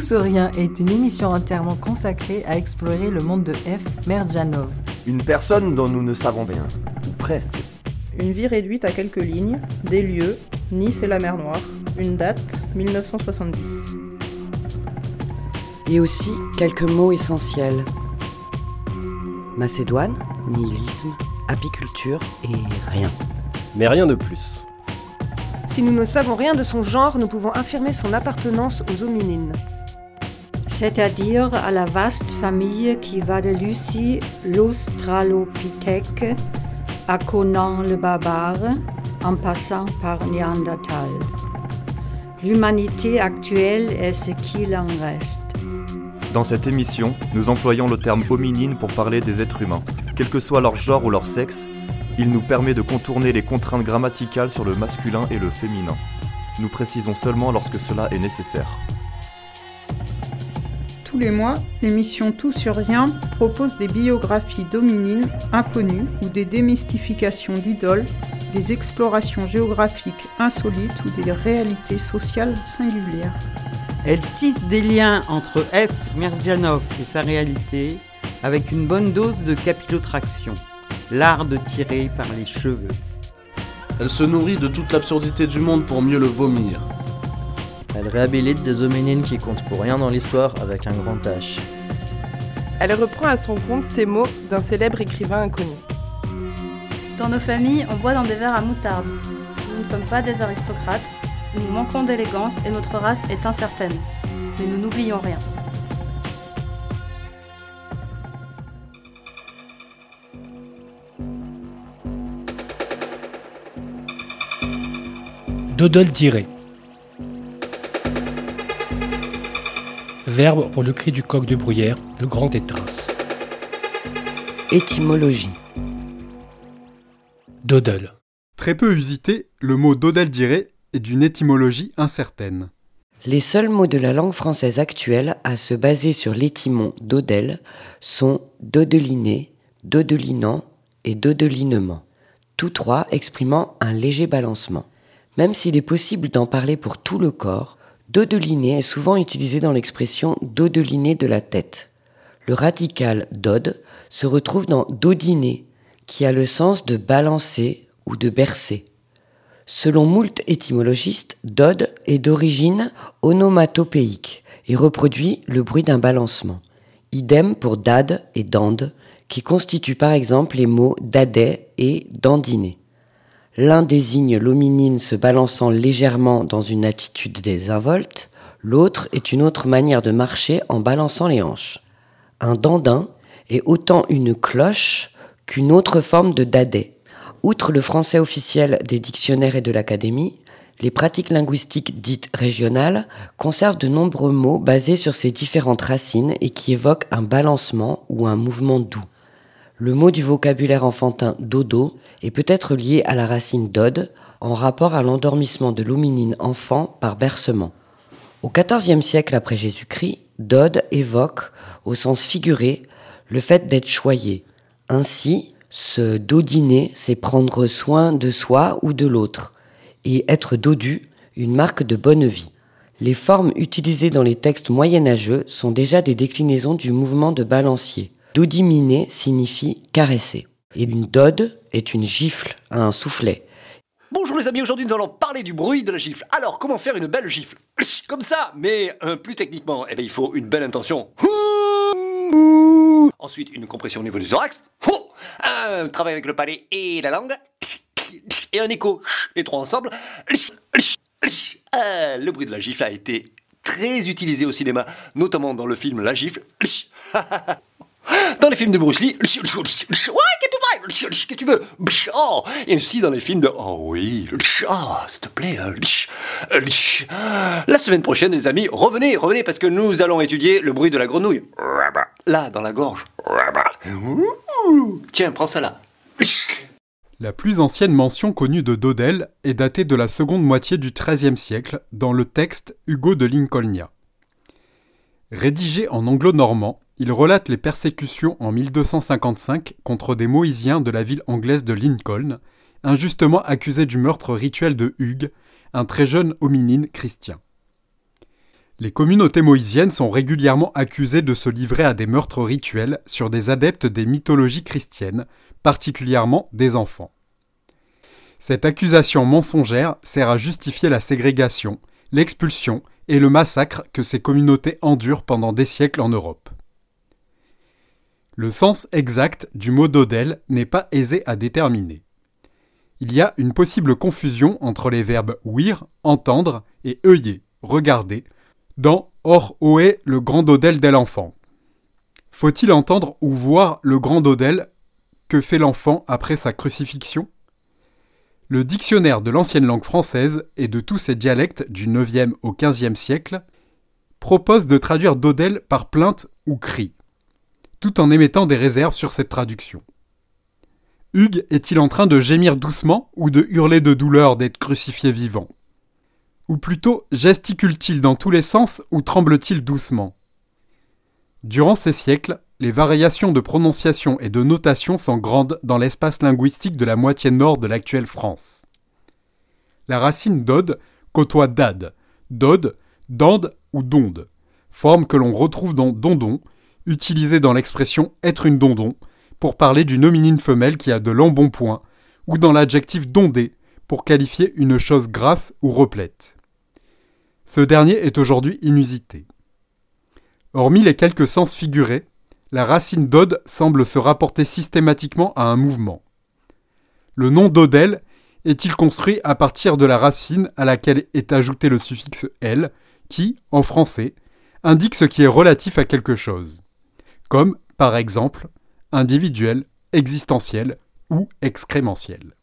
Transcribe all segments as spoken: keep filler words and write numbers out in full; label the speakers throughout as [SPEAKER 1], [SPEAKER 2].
[SPEAKER 1] Tous ou rien est une émission entièrement consacrée à explorer le monde de F. Merdjanov.
[SPEAKER 2] Une personne dont nous ne savons rien, ou presque.
[SPEAKER 3] Une vie réduite à quelques lignes, des lieux, Nice et la mer Noire, une date, dix-neuf cent soixante-dix.
[SPEAKER 4] Et aussi quelques mots essentiels. Macédoine, nihilisme, apiculture et rien.
[SPEAKER 5] Mais rien de plus.
[SPEAKER 6] Si nous ne savons rien de son genre, nous pouvons affirmer son appartenance aux hominines.
[SPEAKER 7] C'est-à-dire à la vaste famille qui va de Lucie, l'Australopithèque, à Conan le barbare, en passant par Néandertal. L'humanité actuelle est ce qu'il en reste.
[SPEAKER 2] Dans cette émission, nous employons le terme hominine pour parler des êtres humains. Quel que soit leur genre ou leur sexe, il nous permet de contourner les contraintes grammaticales sur le masculin et le féminin. Nous précisons seulement lorsque cela est nécessaire.
[SPEAKER 3] Tous les mois, l'émission Tout sur rien propose des biographies d'hominines inconnues ou des démystifications d'idoles, des explorations géographiques insolites ou des réalités sociales singulières.
[SPEAKER 8] Elle tisse des liens entre F. Merdjanov et sa réalité avec une bonne dose de capillotraction, l'art de tirer par les cheveux.
[SPEAKER 9] Elle se nourrit de toute l'absurdité du monde pour mieux le vomir.
[SPEAKER 10] Elle réhabilite des hominines qui comptent pour rien dans l'histoire avec un grand H.
[SPEAKER 6] Elle reprend à son compte ces mots d'un célèbre écrivain inconnu.
[SPEAKER 11] Dans nos familles, on boit dans des verres à moutarde. Nous ne sommes pas des aristocrates, nous manquons d'élégance et notre race est incertaine. Mais nous n'oublions rien.
[SPEAKER 12] Dodol dirait. Verbe pour le cri du coq de bruyère, le grand étrince.
[SPEAKER 4] Étymologie.
[SPEAKER 12] Dodol.
[SPEAKER 13] Très peu usité, le mot dodel-dire est d'une étymologie incertaine.
[SPEAKER 4] Les seuls mots de la langue française actuelle à se baser sur l'étymon dodel sont dodeliné, dodelinant et dodelinement, tous trois exprimant un léger balancement. Même s'il est possible d'en parler pour tout le corps, dodeliner est souvent utilisé dans l'expression dodeliner de la tête. Le radical dod se retrouve dans dodiner, qui a le sens de balancer ou de bercer. Selon moult étymologistes, dod est d'origine onomatopéique et reproduit le bruit d'un balancement. Idem pour dad et dande, qui constituent par exemple les mots dadet et dandiner. L'un désigne l'hominine se balançant légèrement dans une attitude désinvolte, l'autre est une autre manière de marcher en balançant les hanches. Un dandin est autant une cloche qu'une autre forme de dadet. Outre le français officiel des dictionnaires et de l'Académie, les pratiques linguistiques dites régionales conservent de nombreux mots basés sur ces différentes racines et qui évoquent un balancement ou un mouvement doux. Le mot du vocabulaire enfantin dodo est peut-être lié à la racine dod en rapport à l'endormissement de l'hominine enfant par bercement. Au quatorzième siècle après Jésus-Christ, dod évoque, au sens figuré, le fait d'être choyé. Ainsi, se dodiner, c'est prendre soin de soi ou de l'autre, et être dodu, une marque de bonne vie. Les formes utilisées dans les textes moyenâgeux sont déjà des déclinaisons du mouvement de balancier. Dodiminer signifie caresser. Et une dode est une gifle, un soufflet.
[SPEAKER 14] Bonjour les amis, aujourd'hui nous allons parler du bruit de la gifle. Alors, comment faire une belle gifle? Comme ça, mais euh, plus techniquement, eh bien, il faut une belle intention. Ensuite, une compression au niveau du thorax. Un travail avec le palais et la langue. Et un écho, les trois ensemble. Euh, le bruit de la gifle a été très utilisé au cinéma, notamment dans le film La Gifle. Dans les films de Bruce Lee. Ouais, qu'est-ce que tu veux? Oh, et aussi dans les films de... Oh oui, oh, s'il te plaît. La semaine prochaine, les amis, revenez, revenez, parce que nous allons étudier le bruit de la grenouille. Là, dans la gorge. Tiens, prends ça là.
[SPEAKER 13] La plus ancienne mention connue de dodel est datée de la seconde moitié du treizième siècle dans le texte Hugo de Lincolnia. Rédigé en anglo-normand, il relate les persécutions en mille deux cent cinquante-cinq contre des Mohésiens de la ville anglaise de Lincoln, injustement accusés du meurtre rituel de Hugues, un très jeune hominine chrétien. Les communautés moïsiennes sont régulièrement accusées de se livrer à des meurtres rituels sur des adeptes des mythologies chrétiennes, particulièrement des enfants. Cette accusation mensongère sert à justifier la ségrégation, l'expulsion et le massacre que ces communautés endurent pendant des siècles en Europe. Le sens exact du mot dodel n'est pas aisé à déterminer. Il y a une possible confusion entre les verbes ouïr, entendre, et œiller, regarder, dans Or oé le grand dodel de l'enfant. Faut-il entendre ou voir le grand dodel que fait l'enfant après sa crucifixion ? Le dictionnaire de l'ancienne langue française et de tous ses dialectes du neuvième au quinzième siècle propose de traduire dodel par plainte ou cri, tout en émettant des réserves sur cette traduction. Hugues est-il en train de gémir doucement ou de hurler de douleur d'être crucifié vivant ? Ou plutôt, gesticule-t-il dans tous les sens ou tremble-t-il doucement ? Durant ces siècles, les variations de prononciation et de notation sont grandes dans l'espace linguistique de la moitié nord de l'actuelle France. La racine dod côtoie dad, dod, dande ou donde, forme que l'on retrouve dans dondon, utilisée dans l'expression être une dondon, pour parler d'une hominine femelle qui a de l'embonpoint, ou dans l'adjectif dondé, pour qualifier une chose grasse ou replète. Ce dernier est aujourd'hui inusité. Hormis les quelques sens figurés, la racine dod semble se rapporter systématiquement à un mouvement. Le nom dodel est-il construit à partir de la racine à laquelle est ajouté le suffixe el, qui, en français, indique ce qui est relatif à quelque chose, comme, par exemple, individuel, existentiel ou excrémentiel.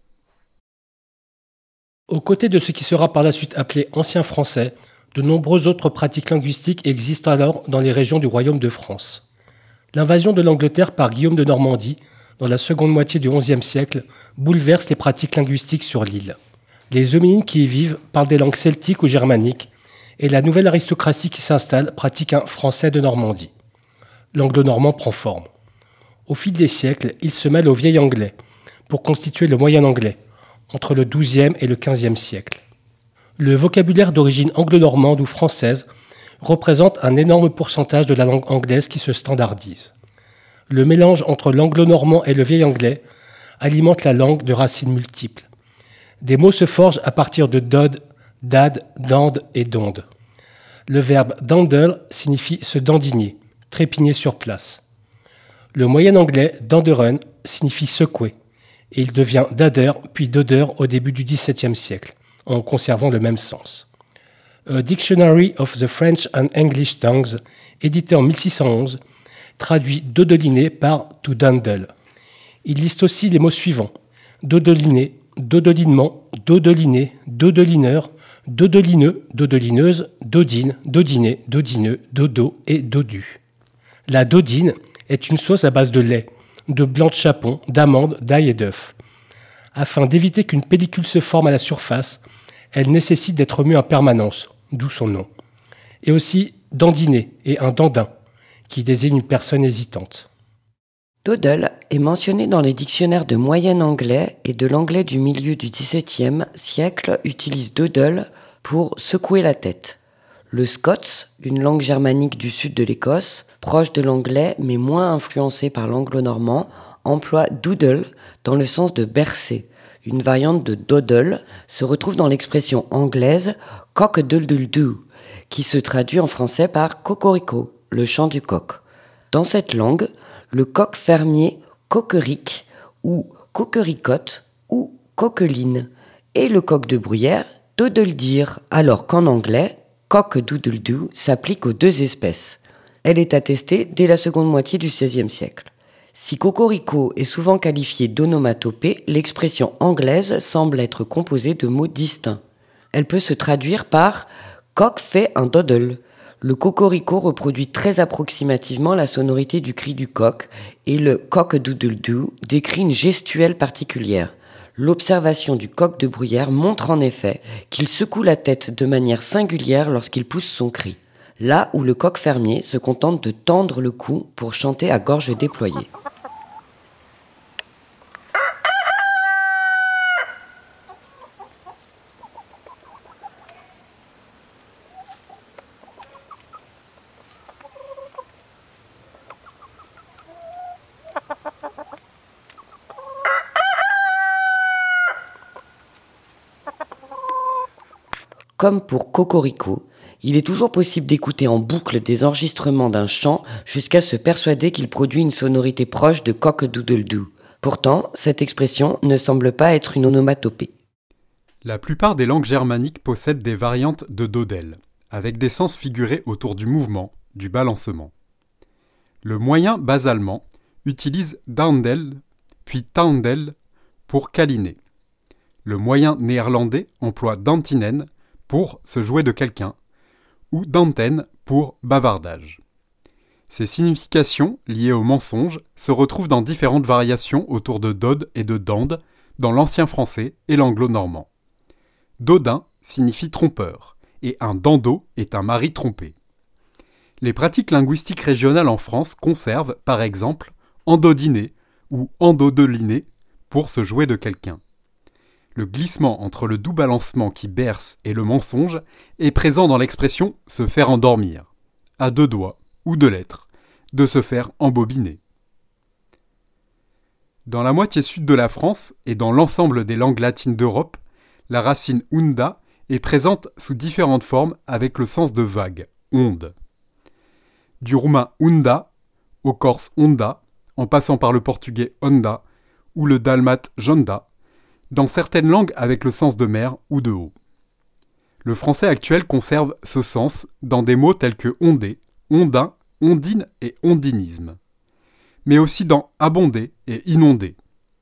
[SPEAKER 12] Aux côtés de ce qui sera par la suite appelé ancien français, de nombreuses autres pratiques linguistiques existent alors dans les régions du Royaume de France. L'invasion de l'Angleterre par Guillaume de Normandie, dans la seconde moitié du onzième siècle, bouleverse les pratiques linguistiques sur l'île. Les hominines qui y vivent parlent des langues celtiques ou germaniques, et la nouvelle aristocratie qui s'installe pratique un français de Normandie. L'anglo-normand prend forme. Au fil des siècles, il se mêle au vieil anglais, pour constituer le moyen anglais, entre le douzième et le quinzième siècle. Le vocabulaire d'origine anglo-normande ou française représente un énorme pourcentage de la langue anglaise qui se standardise. Le mélange entre l'anglo-normand et le vieil anglais alimente la langue de racines multiples. Des mots se forgent à partir de dod, dad, dande et donde. Le verbe dandle signifie se dandiner, trépigner sur place. Le moyen anglais danderen signifie secouer, et il devient dadder puis dodder au début du dix-septième siècle, en conservant le même sens. A Dictionary of the French and English Tongues, édité en mille six cent onze, traduit dodeliner par to dandle. Il liste aussi les mots suivants: dodeliner, dodelinement, dodeliner, dodelineur, dodelineux, dodelineuse, dodine, dodiné, dodineux, dodo et dodu. La dodine est une sauce à base de lait, de blanc de chapon, d'amandes, d'ail et d'œufs. Afin d'éviter qu'une pellicule se forme à la surface, elle nécessite d'être remuée en permanence, d'où son nom. Et aussi dandiner et un dandin, qui désigne une personne hésitante.
[SPEAKER 4] Dodel est mentionné dans les dictionnaires de moyen anglais et de l'anglais du milieu du dix-septième siècle utilise dodel pour secouer la tête. Le scots, une langue germanique du sud de l'Écosse, proche de l'anglais mais moins influencée par l'anglo-normand, emploie doodle dans le sens de bercer. Une variante de dodel se retrouve dans l'expression anglaise cock-a-doodle-doo, qui se traduit en français par cocorico, le chant du coq. Dans cette langue, le coq fermier coquerique ou coquericote ou coqueline et le coq de bruyère dodeldir, alors qu'en anglais, cock-a-doodle-doo s'applique aux deux espèces. Elle est attestée dès la seconde moitié du seizième siècle. Si cocorico est souvent qualifiée d'onomatopée, l'expression anglaise semble être composée de mots distincts. Elle peut se traduire par « coq fait un dodel ». Le cocorico reproduit très approximativement la sonorité du cri du coq et le cock-a-doodle-doo décrit une gestuelle particulière. L'observation du coq de bruyère montre en effet qu'il secoue la tête de manière singulière lorsqu'il pousse son cri, là où le coq fermier se contente de tendre le cou pour chanter à gorge déployée. Comme pour Cocorico, il est toujours possible d'écouter en boucle des enregistrements d'un chant jusqu'à se persuader qu'il produit une sonorité proche de cock-a-doodle-doo. Pourtant, cette expression ne semble pas être une onomatopée.
[SPEAKER 13] La plupart des langues germaniques possèdent des variantes de dodel, avec des sens figurés autour du mouvement, du balancement. Le moyen bas-allemand utilise dandel, puis tandel pour câliner. Le moyen néerlandais emploie dantinen pour se jouer de quelqu'un, ou danten pour bavardage. Ces significations, liées au mensonge, se retrouvent dans différentes variations autour de dod et de dande dans l'ancien français et l'anglo-normand. Dodin signifie trompeur, et un dando est un mari trompé. Les pratiques linguistiques régionales en France conservent, par exemple, endodiner ou endodeliner pour se jouer de quelqu'un. Le glissement entre le doux balancement qui berce et le mensonge est présent dans l'expression « se faire endormir », à deux doigts ou deux lettres, de se faire embobiner. Dans la moitié sud de la France et dans l'ensemble des langues latines d'Europe, la racine unda est présente sous différentes formes avec le sens de vague, onde. Du roumain unda au corse onda, en passant par le portugais onda ou le dalmate jonda, dans certaines langues avec le sens de mer ou de haut. Le français actuel conserve ce sens dans des mots tels que ondé, ondin, ondine et ondinisme, mais aussi dans abonder et inonder.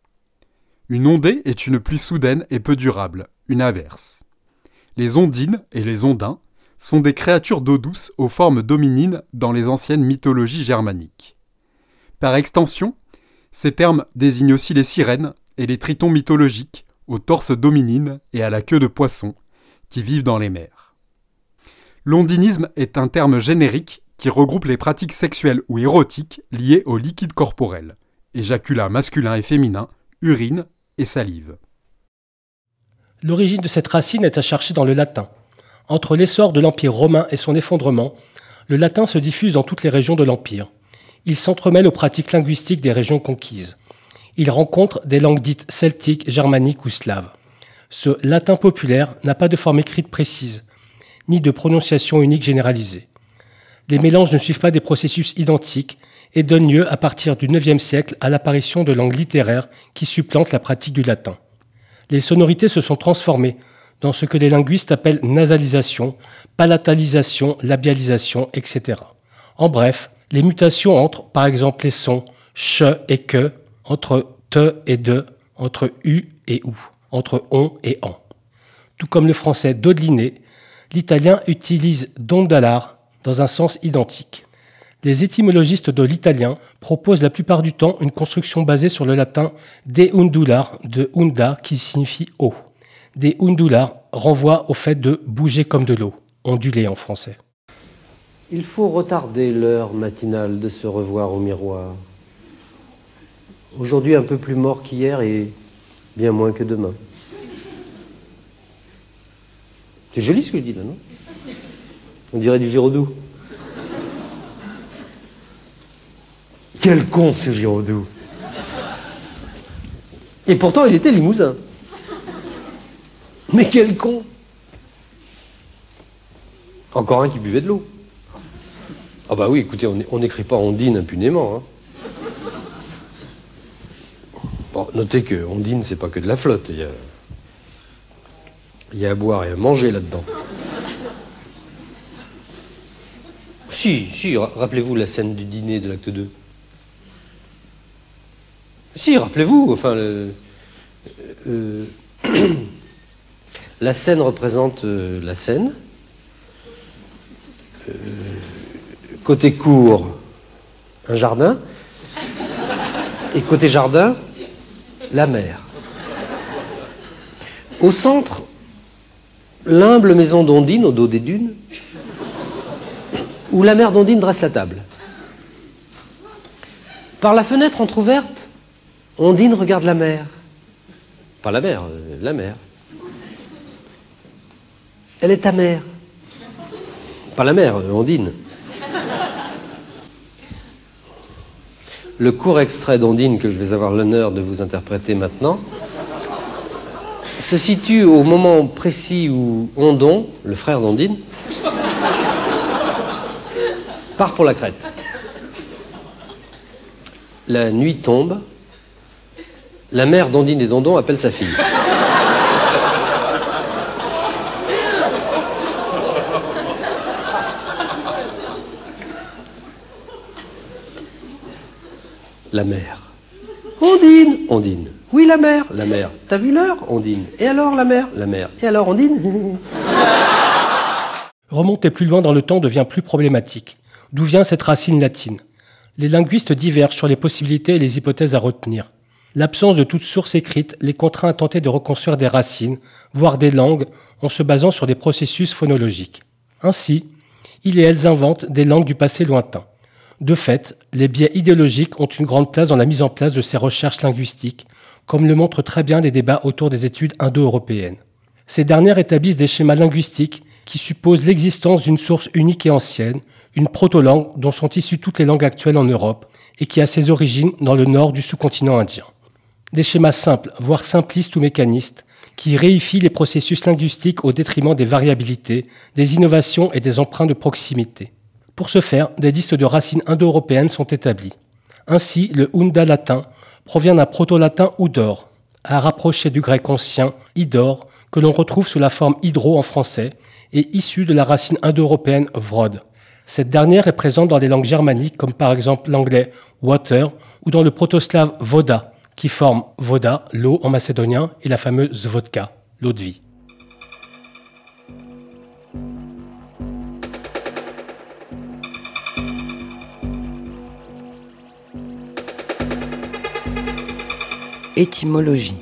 [SPEAKER 13] Une ondée est une pluie soudaine et peu durable, une averse. Les ondines et les ondins sont des créatures d'eau douce aux formes dominines dans les anciennes mythologies germaniques. Par extension, ces termes désignent aussi les sirènes et les tritons mythologiques, au torse dominine et à la queue de poisson, qui vivent dans les mers. L'ondinisme est un terme générique qui regroupe les pratiques sexuelles ou érotiques liées au liquide corporel, éjaculat masculin et féminin, urine et salive.
[SPEAKER 12] L'origine de cette racine est à chercher dans le latin. Entre l'essor de l'Empire romain et son effondrement, le latin se diffuse dans toutes les régions de l'Empire. Il s'entremêle aux pratiques linguistiques des régions conquises. Il rencontre des langues dites celtiques, germaniques ou slaves. Ce latin populaire n'a pas de forme écrite précise, ni de prononciation unique généralisée. Les mélanges ne suivent pas des processus identiques et donnent lieu à partir du neuvième siècle à l'apparition de langues littéraires qui supplantent la pratique du latin. Les sonorités se sont transformées dans ce que les linguistes appellent nasalisation, palatalisation, labialisation, et cetera. En bref, les mutations entre, par exemple, les sons ch et que, entre te et de, entre u et ou, entre on et en. Tout comme le français dodeliné, l'italien utilise dondalar dans un sens identique. Les étymologistes de l'italien proposent la plupart du temps une construction basée sur le latin deundular de unda qui signifie eau. Deundular renvoie au fait de bouger comme de l'eau, onduler en français.
[SPEAKER 15] Il faut retarder l'heure matinale de se revoir au miroir. Aujourd'hui un peu plus mort qu'hier et bien moins que demain. C'est joli ce que je dis là, non? On dirait du Giraudoux. Quel con ce Giraudoux! Et pourtant il était limousin. Mais quel con! Encore un qui buvait de l'eau. Ah bah oui, écoutez, on n'écrit pas Ondine impunément. Hein. Bon, notez que Ondine, c'est pas que de la flotte. Il y a, il y a à boire et à manger là-dedans. Si, si, rappelez-vous la scène du dîner de l'acte deux. Si, rappelez-vous, enfin, le, euh, la scène représente euh, la Seine. Euh, côté cour, un jardin. Et côté jardin, la mer. Au centre, l'humble maison d'Ondine au dos des dunes, où la mère d'Ondine dresse la table. Par la fenêtre entr'ouverte, Ondine regarde la mer. Pas la mer, euh, la mer. Elle est ta mère. Pas la mère, euh, Ondine. Le court extrait d'Ondine que je vais avoir l'honneur de vous interpréter maintenant se situe au moment précis où Ondon, le frère d'Ondine, part pour la Crète. La nuit tombe, la mère d'Ondine et d'Ondon appelle sa fille. La mère. Ondine, Ondine. Oui, la mère, la mère. T'as vu l'heure, Ondine? Et alors, la mère, la mère. Et alors, Ondine?
[SPEAKER 12] Remonter plus loin dans le temps devient plus problématique. D'où vient cette racine latine? Les linguistes divergent sur les possibilités et les hypothèses à retenir. L'absence de toute source écrite les contraint à tenter de reconstruire des racines, voire des langues, en se basant sur des processus phonologiques. Ainsi, ils et elles inventent des langues du passé lointain. De fait, les biais idéologiques ont une grande place dans la mise en place de ces recherches linguistiques, comme le montrent très bien les débats autour des études indo-européennes. Ces dernières établissent des schémas linguistiques qui supposent l'existence d'une source unique et ancienne, une proto-langue dont sont issues toutes les langues actuelles en Europe et qui a ses origines dans le nord du sous-continent indien. Des schémas simples, voire simplistes ou mécanistes, qui réifient les processus linguistiques au détriment des variabilités, des innovations et des emprunts de proximité. Pour ce faire, des listes de racines indo-européennes sont établies. Ainsi, le Unda latin provient d'un proto-latin Udor, à rapprocher du grec ancien Idor, que l'on retrouve sous la forme hydro en français, et issu de la racine indo-européenne vrod. Cette dernière est présente dans les langues germaniques, comme par exemple l'anglais water, ou dans le proto-slave voda, qui forme voda, l'eau en macédonien, et la fameuse vodka, l'eau de vie.
[SPEAKER 4] Étymologie.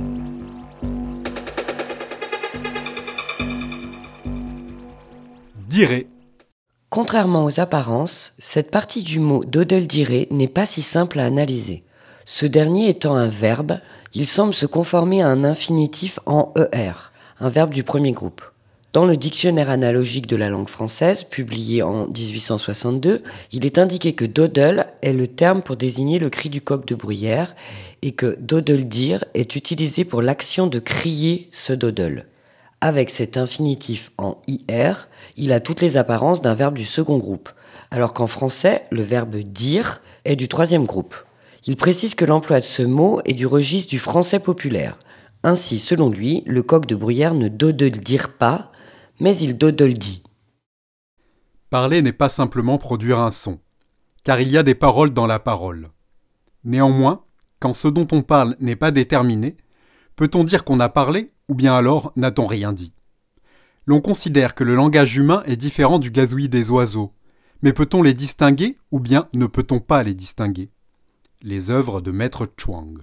[SPEAKER 13] Dire.
[SPEAKER 4] Contrairement aux apparences, cette partie du mot dodeldire n'est pas si simple à analyser. Ce dernier étant un verbe, il semble se conformer à un infinitif en er, un verbe du premier groupe. Dans le dictionnaire analogique de la langue française, publié en dix-huit cent soixante-deux, il est indiqué que dodel est le terme pour désigner le cri du coq de bruyère et que dodeldir est utilisé pour l'action de crier ce dodel. Avec cet infinitif en ir, il a toutes les apparences d'un verbe du second groupe, alors qu'en français, le verbe dire est du troisième groupe. Il précise que l'emploi de ce mot est du registre du français populaire. Ainsi, selon lui, le coq de bruyère ne dodeldire pas, mais il dodeldit.
[SPEAKER 13] Parler n'est pas simplement produire un son, car il y a des paroles dans la parole. Néanmoins, quand ce dont on parle n'est pas déterminé, peut-on dire qu'on a parlé, ou bien alors n'a-t-on rien dit? L'on considère que le langage humain est différent du gazouillis des oiseaux, mais peut-on les distinguer, ou bien ne peut-on pas les distinguer? Les œuvres de Maître Chuang.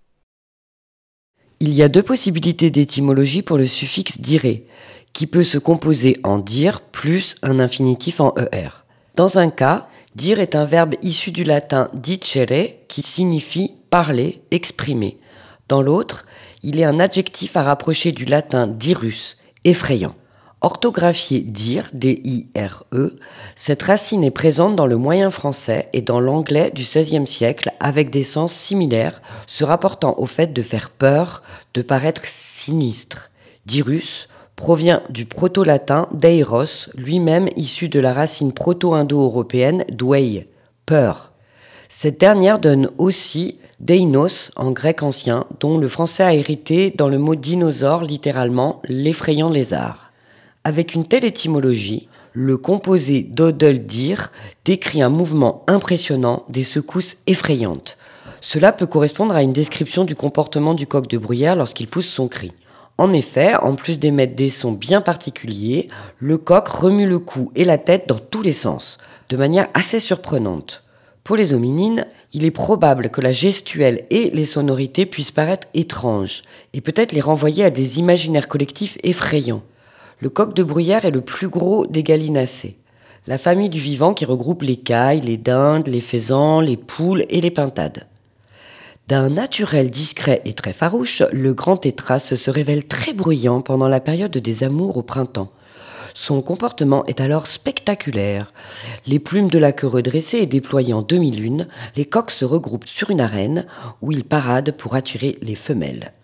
[SPEAKER 4] Il y a deux possibilités d'étymologie pour le suffixe dire, qui peut se composer en dire plus un infinitif en er. Dans un cas, dire est un verbe issu du latin dicere qui signifie parler, exprimer. Dans l'autre, il est un adjectif à rapprocher du latin dirus, effrayant. Orthographié dire, D I R E, cette racine est présente dans le moyen français et dans l'anglais du seizième siècle avec des sens similaires se rapportant au fait de faire peur, de paraître sinistre. Dirus provient du proto-latin deiros, lui-même issu de la racine proto-indo-européenne dwei, peur. Cette dernière donne aussi deinos en grec ancien, dont le français a hérité dans le mot dinosaure, littéralement l'effrayant lézard. Avec une telle étymologie, le composé dodeldir décrit un mouvement impressionnant, des secousses effrayantes. Cela peut correspondre à une description du comportement du coq de bruyère lorsqu'il pousse son cri. En effet, en plus d'émettre des sons bien particuliers, le coq remue le cou et la tête dans tous les sens, de manière assez surprenante. Pour les hominines, il est probable que la gestuelle et les sonorités puissent paraître étranges, et peut-être les renvoyer à des imaginaires collectifs effrayants. Le coq de bruyère est le plus gros des gallinacés, la famille du vivant qui regroupe les cailles, les dindes, les faisans, les poules et les pintades. D'un naturel discret et très farouche, le grand tétras se révèle très bruyant pendant la période des amours au printemps. Son comportement est alors spectaculaire. Les plumes de la queue redressées et déployées en demi-lune, les coqs se regroupent sur une arène où ils paradent pour attirer les femelles.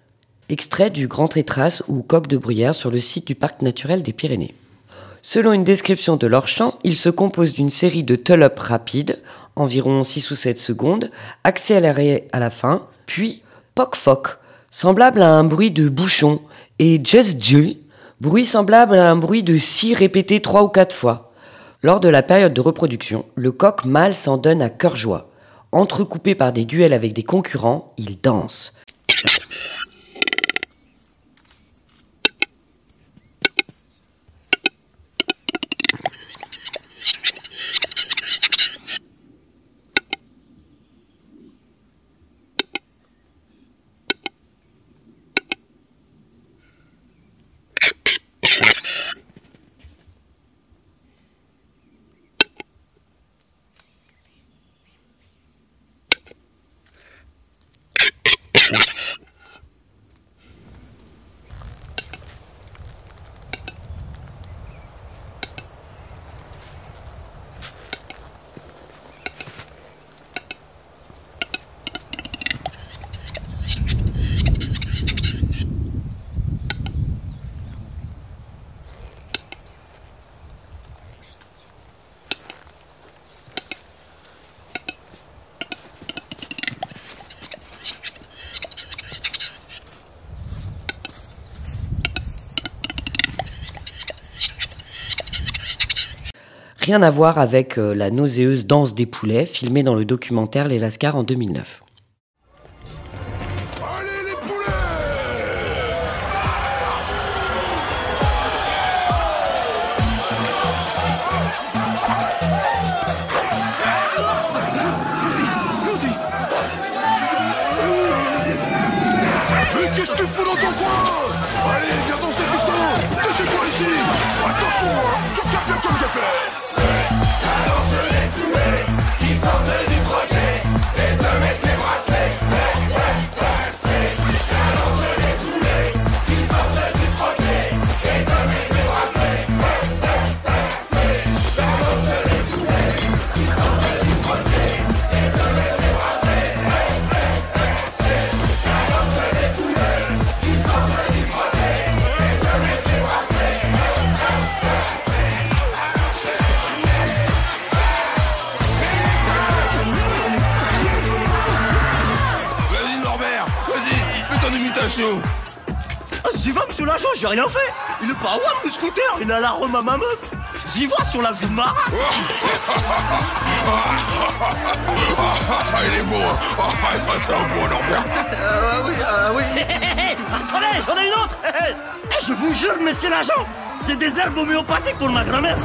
[SPEAKER 4] Extrait du Grand Tétras ou coq de bruyère sur le site du parc naturel des Pyrénées. Selon une description de leur chant, il se compose d'une série de tull-up rapides, environ six ou sept secondes, accélérés à la fin, puis poc-foc, semblable à un bruit de bouchon, et just Dieu, bruit semblable à un bruit de scie répété trois ou quatre fois. Lors de la période de reproduction, le coq mâle s'en donne à cœur joie. Entrecoupé par des duels avec des concurrents, il danse. Rien à voir avec euh, la nauséeuse danse des poulets, filmée dans le documentaire Les Lascars en deux mille neuf.
[SPEAKER 16] Allez les poulets! Claudie! Mais qu'est-ce que tu fous dans ton coin? Allez, viens danser, fiston! De chez toi ici! Attention, hein, tu regardes bien comme j'ai fait!
[SPEAKER 17] La danse des poulets qui sortent du troquet et te mettent les bracelets. Ouais, ouais, ouais, c'est la danse des poulets qui sortent du troquet et te mettent les bracelets. Ouais, ouais, ouais, c'est la danse des poulets qui sortent du troquet et te mettent les bracelets. Ouais, ouais, ouais, c'est la danse des poulets qui sortent du troquet et te mettent les bracelets. Ouais, ouais, ouais, c'est
[SPEAKER 18] Ah, j'y va, monsieur l'agent, j'ai rien fait. Il est pas à Watt, le scooter, il a la rhum à ma meuf. J'y va sur la vie de ma race.
[SPEAKER 16] Il est beau, hein. Oh, c'est un beau Norbert.
[SPEAKER 18] Euh, oui, euh, oui. Hé, hé, hé, attendez, j'en ai une autre. Eh, je vous jure, monsieur l'agent, c'est des herbes homéopathiques pour ma grand-mère.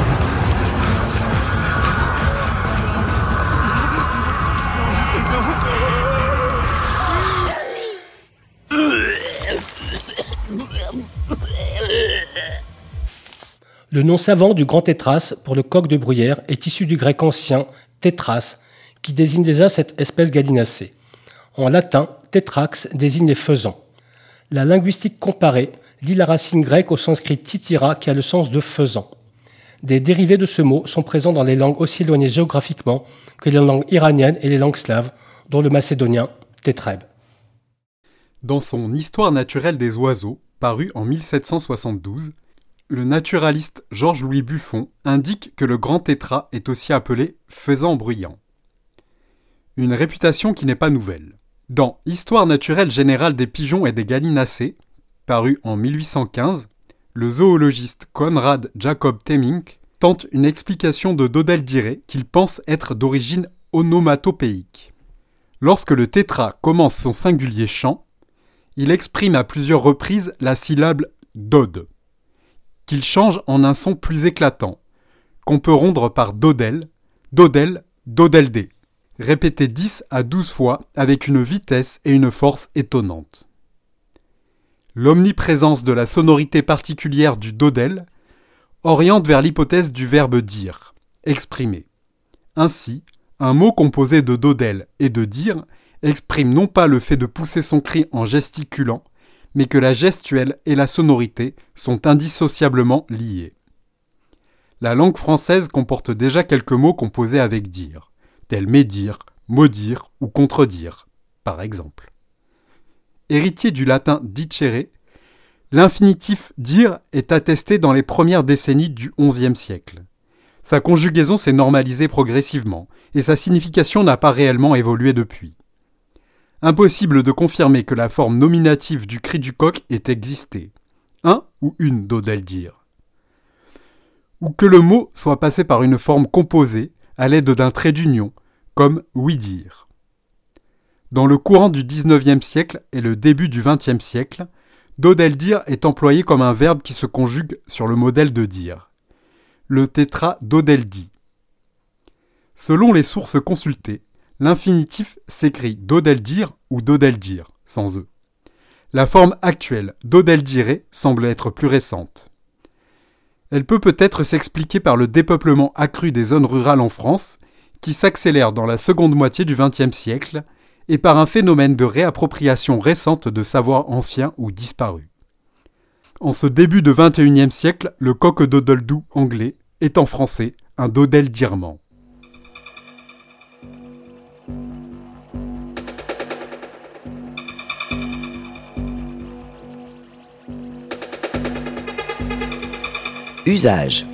[SPEAKER 12] Le nom savant du grand tétras pour le coq de bruyère est issu du grec ancien tétras, qui désigne déjà cette espèce gallinacée. En latin, tétrax désigne les faisans. La linguistique comparée lie la racine grecque au sanskrit titira qui a le sens de faisan. Des dérivés de ce mot sont présents dans les langues aussi éloignées géographiquement que les langues iraniennes et les langues slaves, dont le macédonien tétreb.
[SPEAKER 13] Dans son Histoire naturelle des oiseaux, paru en mille sept cent soixante-douze, le naturaliste Georges-Louis Buffon indique que le grand tétras est aussi appelé faisan bruyant. Une réputation qui n'est pas nouvelle. Dans Histoire naturelle générale des pigeons et des gallinacés, paru en mille huit cent quinze, le zoologiste Konrad Jacob Temminck tente une explication de Dodel d'Iré qu'il pense être d'origine onomatopéique. Lorsque le tétras commence son singulier chant, il exprime à plusieurs reprises la syllabe « dod », qu'il change en un son plus éclatant, qu'on peut rondre par dodel, dodel, dodeldé, répété dix à douze fois avec une vitesse et une force étonnantes. L'omniprésence de la sonorité particulière du dodel oriente vers l'hypothèse du verbe dire, exprimer. Ainsi, un mot composé de dodel et de dire exprime non pas le fait de pousser son cri en gesticulant, mais que la gestuelle et la sonorité sont indissociablement liées. La langue française comporte déjà quelques mots composés avec dire, tels médire, maudire ou contredire, par exemple. héritier du latin dicere, l'infinitif dire est attesté dans les premières décennies du onzième siècle. Sa conjugaison s'est normalisée progressivement, et sa signification n'a pas réellement évolué depuis. Impossible de confirmer que la forme nominative du cri du coq ait existé. Un ou une dodel dire. Ou que le mot soit passé par une forme composée à l'aide d'un trait d'union, comme oui dire. Dans le courant du dix-neuvième siècle et le début du vingtième siècle, dodel dire est employé comme un verbe qui se conjugue sur le modèle de dire. Le tétra dodel dit. Selon les sources consultées, l'infinitif s'écrit dodel dire ou dodel dire, sans e. La forme actuelle dodel dire semble être plus récente. Elle peut peut-être s'expliquer par le dépeuplement accru des zones rurales en France, qui s'accélère dans la seconde moitié du vingtième siècle, et par un phénomène de réappropriation récente de savoirs anciens ou disparus. En ce début de vingt et unième siècle, le coq-a-doodle-doo anglais est en français un dodel direment.
[SPEAKER 4] Usage.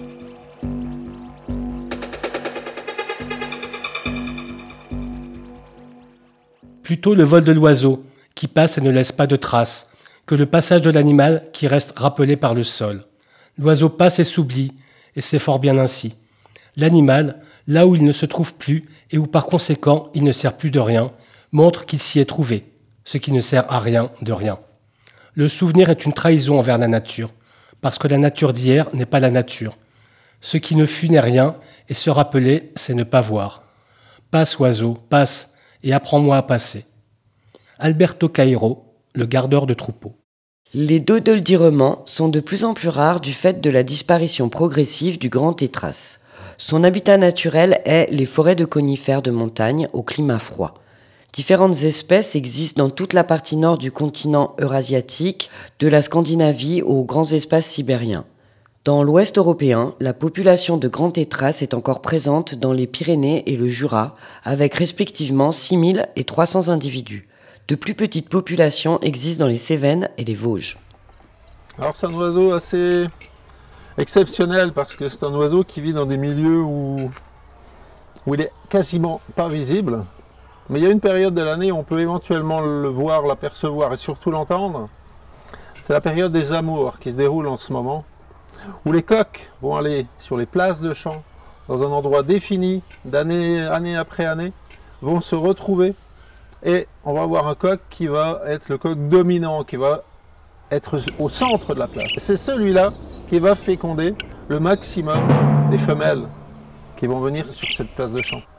[SPEAKER 12] Plutôt le vol de l'oiseau, qui passe et ne laisse pas de traces, que le passage de l'animal qui reste rappelé par le sol. L'oiseau passe et s'oublie, et c'est fort bien ainsi. L'animal, là où il ne se trouve plus, et où par conséquent il ne sert plus de rien, montre qu'il s'y est trouvé, ce qui ne sert à rien de rien. Le souvenir est une trahison envers la nature, parce que la nature d'hier n'est pas la nature. Ce qui ne fut n'est rien, et se rappeler, c'est ne pas voir. Passe, oiseau, passe, et apprends-moi à passer. Alberto Cairo, le gardeur de troupeaux.
[SPEAKER 4] Les dodeldirements sont de plus en plus rares du fait de la disparition progressive du grand tétras. Son habitat naturel est les forêts de conifères de montagne au climat froid. Différentes espèces existent dans toute la partie nord du continent eurasiatique, de la Scandinavie aux grands espaces sibériens. Dans l'ouest européen, la population de grands tétras est encore présente dans les Pyrénées et le Jura, avec respectivement six mille et trois cents individus. De plus petites populations existent dans les Cévennes et les Vosges.
[SPEAKER 19] Alors c'est un oiseau assez exceptionnel parce que c'est un oiseau qui vit dans des milieux où, où il est quasiment pas visible. Mais il y a une période de l'année où on peut éventuellement le voir, l'apercevoir et surtout l'entendre. C'est la période des amours qui se déroule en ce moment, où les coqs vont aller sur les places de champs, dans un endroit défini, d'année année après année, vont se retrouver. Et on va avoir un coq qui va être le coq dominant, qui va être au centre de la place. C'est celui-là qui va féconder le maximum des femelles qui vont venir sur cette place de champ.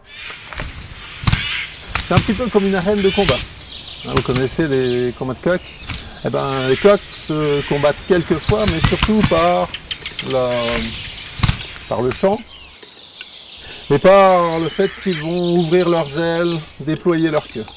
[SPEAKER 19] C'est un petit peu comme une arène de combat. Vous connaissez les combats de coqs. Eh ben, les coqs se combattent quelques fois, mais surtout par, la, par le chant et par le fait qu'ils vont ouvrir leurs ailes, déployer leur queue.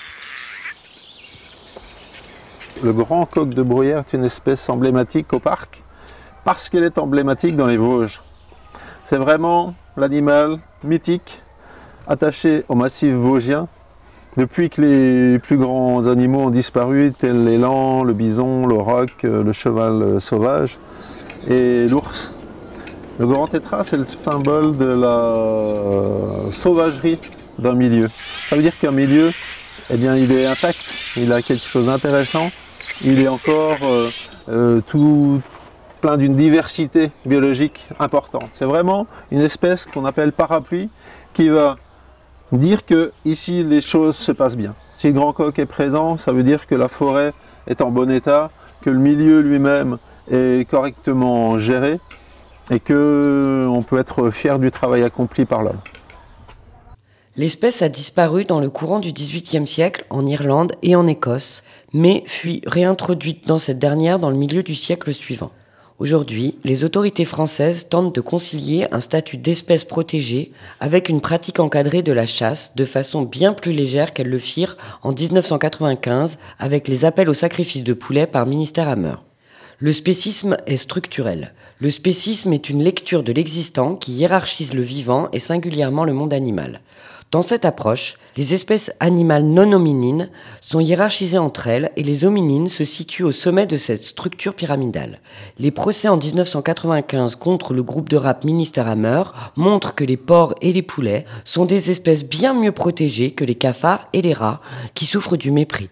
[SPEAKER 19] Le grand coq de bruyère est une espèce emblématique au parc parce qu'elle est emblématique dans les Vosges. C'est vraiment l'animal mythique attaché au massif vosgien depuis que les plus grands animaux ont disparu, tels l'élan, le bison, le roc, le cheval sauvage et l'ours. Le grand tétras, c'est le symbole de la sauvagerie d'un milieu. Ça veut dire qu'un milieu, eh bien, il est intact, il a quelque chose d'intéressant, il est encore euh, euh, tout plein d'une diversité biologique importante. C'est vraiment une espèce qu'on appelle parapluie qui va dire que ici les choses se passent bien. Si le grand coq est présent, ça veut dire que la forêt est en bon état, que le milieu lui-même est correctement géré et qu'on peut être fier du travail accompli par l'homme.
[SPEAKER 4] L'espèce a disparu dans le courant du dix-huitième siècle en Irlande et en Écosse, mais fut réintroduite dans cette dernière dans le milieu du siècle suivant. Aujourd'hui, les autorités françaises tentent de concilier un statut d'espèce protégée avec une pratique encadrée de la chasse de façon bien plus légère qu'elles le firent en dix-neuf cent quatre-vingt-quinze avec les appels au sacrifice de poulets par ministère Hammer. Le spécisme est structurel. Le spécisme est une lecture de l'existant qui hiérarchise le vivant et singulièrement le monde animal. Dans cette approche, les espèces animales non hominines sont hiérarchisées entre elles et les hominines se situent au sommet de cette structure pyramidale. Les procès en dix-neuf cent quatre-vingt-quinze contre le groupe de rap Minister Hammer montrent que les porcs et les poulets sont des espèces bien mieux protégées que les cafards et les rats qui souffrent du mépris.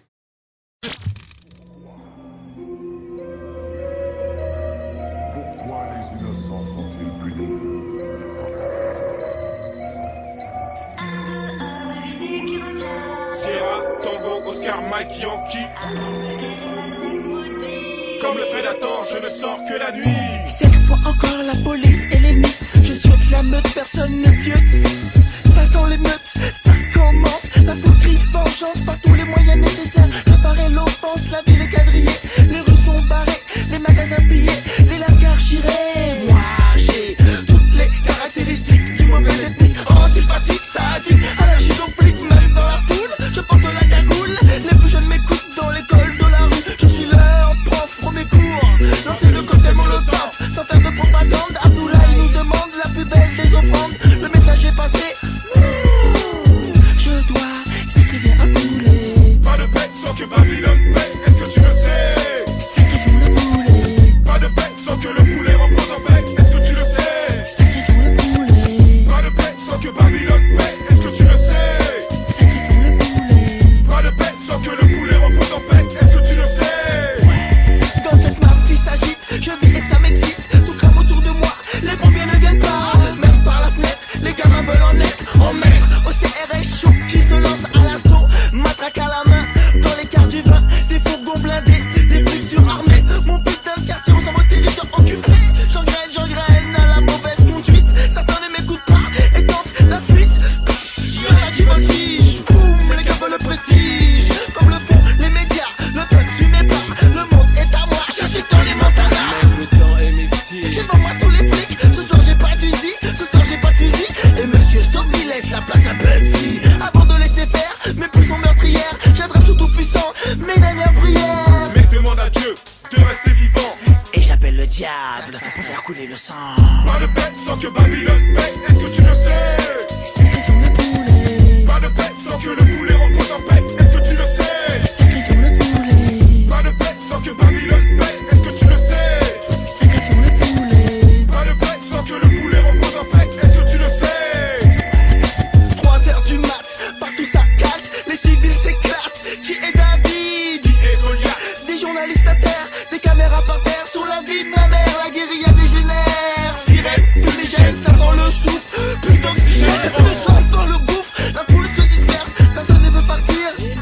[SPEAKER 17] Mike Yankee. Comme le prédateur, je ne sors que la nuit.
[SPEAKER 20] Cette fois encore la police et les mythes. Je suis de la meute, personne ne piote. Ça sent les meutes, ça commence. La foule crie vengeance par tous les moyens nécessaires. Réparer l'offense, la ville est quadrillée. Les rues sont barrées, les magasins pillés, les lascars chirés. Moi j'ai toutes les caractéristiques du mauvais ethnie. Antipathique, sadique, allergique au flic, même dans la foule. Je porte la cagoule, les plus jeunes m'écoutent dans l'école de la rue. Je suis leur prof, premier cours. Lancer le cocktail molotov, sans faire de propagande. Abdoulaye nous demande la plus belle des offrandes. Le message est passé. Je dois sacrifier un poulet.
[SPEAKER 17] Pas de paix sans que Babylone paie, est-ce que tu le sais?
[SPEAKER 20] Sacrifions le poulet.
[SPEAKER 17] Pas de paix sans que le poulet repose en paix, est-ce que tu le sais?
[SPEAKER 20] Sacrifions le poulet.
[SPEAKER 17] Pas de paix sans que Babylone paie, est-ce que tu le sais?
[SPEAKER 20] Sacrifions le poulet.
[SPEAKER 17] Pas de paix sans que le poulet repose en paix, est-ce que tu le sais?
[SPEAKER 20] Dans cette masse qui s'agite, je vis et ça m'excite. Tout crame autour de moi, les pompiers ne viennent pas. Même par la fenêtre, les gamins veulent en être en maître. Au C R S chaud qui se lance à l'assaut, matraque à la main. Dans les quarts du vin, des fourgons blindés, des flics surarmés. Mon putain de quartier ressemble au territoire occupé. J'engraine, j'engraine à la mauvaise conduite. Satan ne m'écoute pas et tente la fuite. Y'en a qui voltigent, boum, les gars veulent le prestige. Comme le font les médias, le peuple suit mes pas. Le monde est à moi, je suis dans les Montana.
[SPEAKER 17] Le temps est mystique.
[SPEAKER 20] J'ai devant moi tous les flics. Ce soir j'ai pas de fusil, ce soir j'ai pas de fusil. Et monsieur Stop, il laisse la place à Bugsy. Avant de laisser faire mes pulsions meurtrières, j'adresse au tout-puissant mes dernières prières.
[SPEAKER 17] Mais demande à Dieu de rester vivant.
[SPEAKER 20] Et j'appelle le diable pour faire couler le sang.
[SPEAKER 17] Pas de paix sans que Babylone paie, est-ce que tu le sais?
[SPEAKER 20] Sacrifions le poulet.
[SPEAKER 17] Pas de paix sans que le poulet repose en paix, est-ce que tu le sais?
[SPEAKER 20] Sacrifions le poulet.
[SPEAKER 17] Pas de paix sans que Babylone paie, est-ce que tu le sais?
[SPEAKER 20] Sacrifions le poulet.
[SPEAKER 17] Pas de paix sans que le poulet repose en paix, est-ce que tu le sais?
[SPEAKER 20] Trois heures du mat, partout ça calte, les civils s'éclatent. Qui est David?
[SPEAKER 17] Qui est Goliath?
[SPEAKER 20] Des journalistes à terre, des caméras par terre. Sur la vie de ma mère, la guérilla dégénère. Sirène, fumigène, ça sent le souffle. Plus d'oxygène, le sang dans le gouffre. La foule se disperse, personne ne veut partir.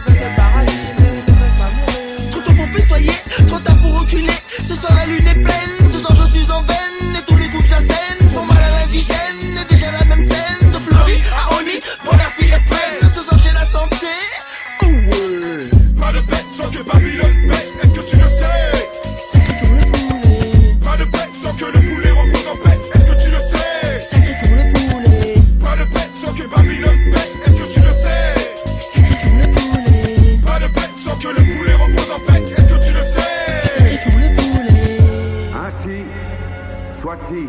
[SPEAKER 20] Trop tôt pour festoyer, trop tard pour reculer. Ce soir la lune est pleine, ce soir je suis en veine. Et tous les coups que j'assène font mal à l'indigène. Déjà la même scène, de Fleury à Oni, pour la et peine. Ce soir j'ai la santé. Oh ouais.
[SPEAKER 17] Pas de paix sans que Babylone paie, est-ce que tu le sais?
[SPEAKER 20] Sacrifions le poulet.
[SPEAKER 17] Pas de paix sans que le poulet repose en paix, est-ce que tu le sais?
[SPEAKER 20] Sacrifions le poulet.
[SPEAKER 17] Pas de paix sans que Babylone paie, est-ce que tu le sais?
[SPEAKER 20] Sacrifions le poulet.
[SPEAKER 17] Pas de paix sans que le poulet repose en paix, est-ce que tu le sais?
[SPEAKER 20] Sacrifions le poulet.
[SPEAKER 21] Ainsi soit-il.